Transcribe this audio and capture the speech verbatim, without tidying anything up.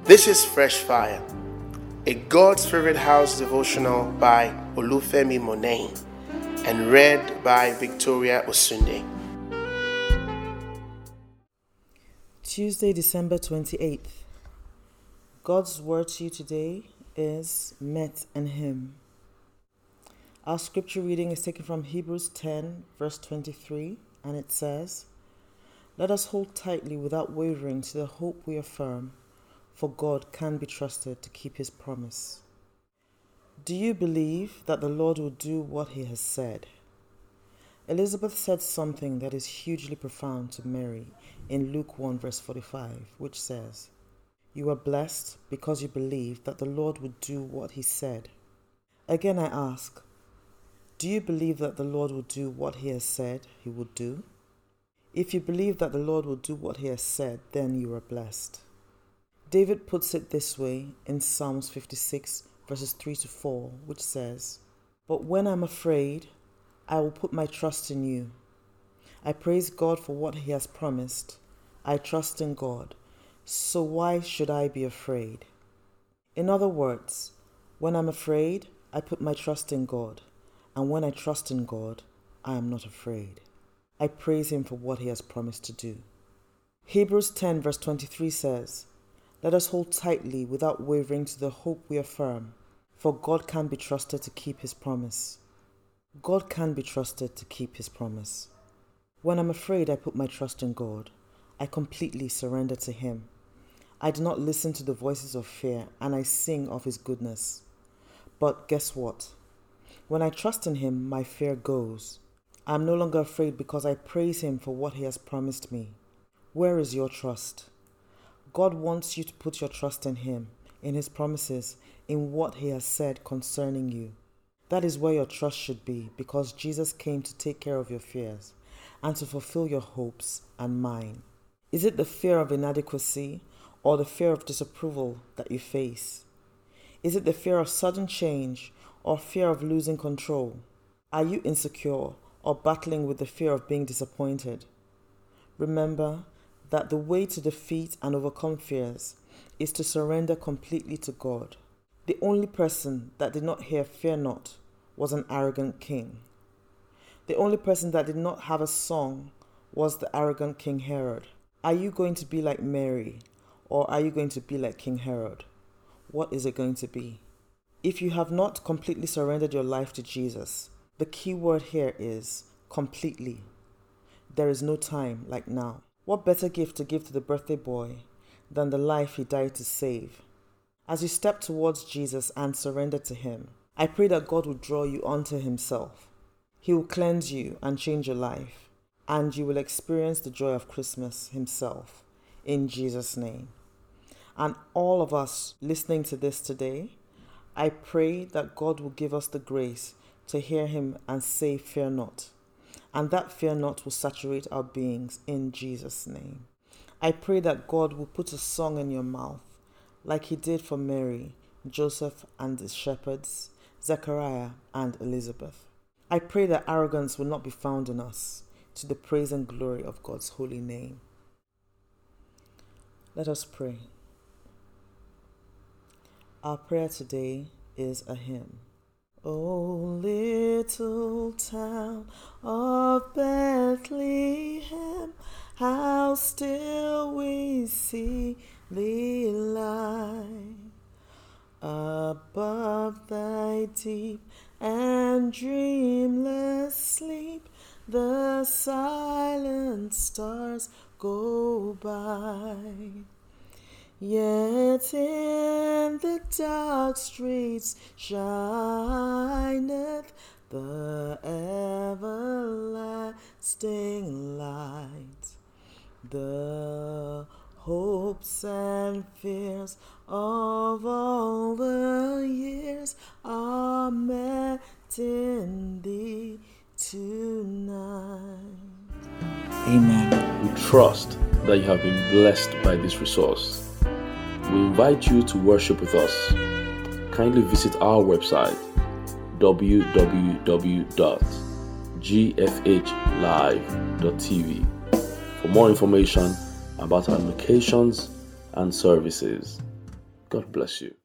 This is Fresh Fire, a God's Favorite House devotional by Olufemi Monain and read by Victoria Osunde. Tuesday, December twenty-eighth. God's word to you today is met in Him. Our scripture reading is taken from Hebrews ten, verse twenty-three, and it says, "Let us hold tightly without wavering to the hope we affirm, for God can be trusted to keep His promise." Do you believe that the Lord will do what He has said? Elizabeth said something that is hugely profound to Mary in Luke one, verse forty-five, which says, "You are blessed because you believe that the Lord would do what He said." Again, I ask, do you believe that the Lord will do what He has said He would do? If you believe that the Lord will do what He has said, then you are blessed. David puts it this way in Psalms fifty-six, verses three to four, which says, "But when I'm afraid, I will put my trust in you. I praise God for what He has promised. I trust in God, so why should I be afraid?" In other words, when I'm afraid, I put my trust in God, and when I trust in God, I am not afraid. I praise Him for what He has promised to do. Hebrews ten, verse twenty-three says, "Let us hold tightly without wavering to the hope we affirm, for God can be trusted to keep His promise." God can be trusted to keep His promise. When I'm afraid, I put my trust in God. I completely surrender to Him. I do not listen to the voices of fear, and I sing of His goodness. But guess what? When I trust in Him, my fear goes. I am no longer afraid because I praise Him for what He has promised me. Where is your trust? God wants you to put your trust in Him, in His promises, in what He has said concerning you. That is where your trust should be, because Jesus came to take care of your fears and to fulfill your hopes and mine. Is it the fear of inadequacy or the fear of disapproval that you face? Is it the fear of sudden change or fear of losing control? Are you insecure or battling with the fear of being disappointed? Remember that the way to defeat and overcome fears is to surrender completely to God. The only person that did not hear "fear not" was an arrogant king. The only person that did not have a song was the arrogant King Herod. Are you going to be like Mary, or are you going to be like King Herod? What is it going to be? If you have not completely surrendered your life to Jesus, the key word here is completely. There is no time like now. What better gift to give to the birthday boy than the life he died to save? As you step towards Jesus and surrender to Him, I pray that God will draw you onto Himself. He will cleanse you and change your life, and you will experience the joy of Christmas Himself, in Jesus' name. And all of us listening to this today, I pray that God will give us the grace to hear Him and say, "Fear not." And that fear not will saturate our beings in Jesus' name. I pray that God will put a song in your mouth, like He did for Mary, Joseph and the shepherds, Zechariah and Elizabeth. I pray that arrogance will not be found in us, to the praise and glory of God's holy name. Let us pray. Our prayer today is a hymn. O little town of Bethlehem, how still we see thee lie, above thy deep and dreamless sleep, the silent stars go by. Yet in the dark streets shineth the everlasting light. The hopes and fears of all the years are met in thee tonight. Amen. We trust that you have been blessed by this resource. We invite you to worship with us. Kindly visit our website w w w dot g f h live dot t v for more information about our locations and services. God bless you.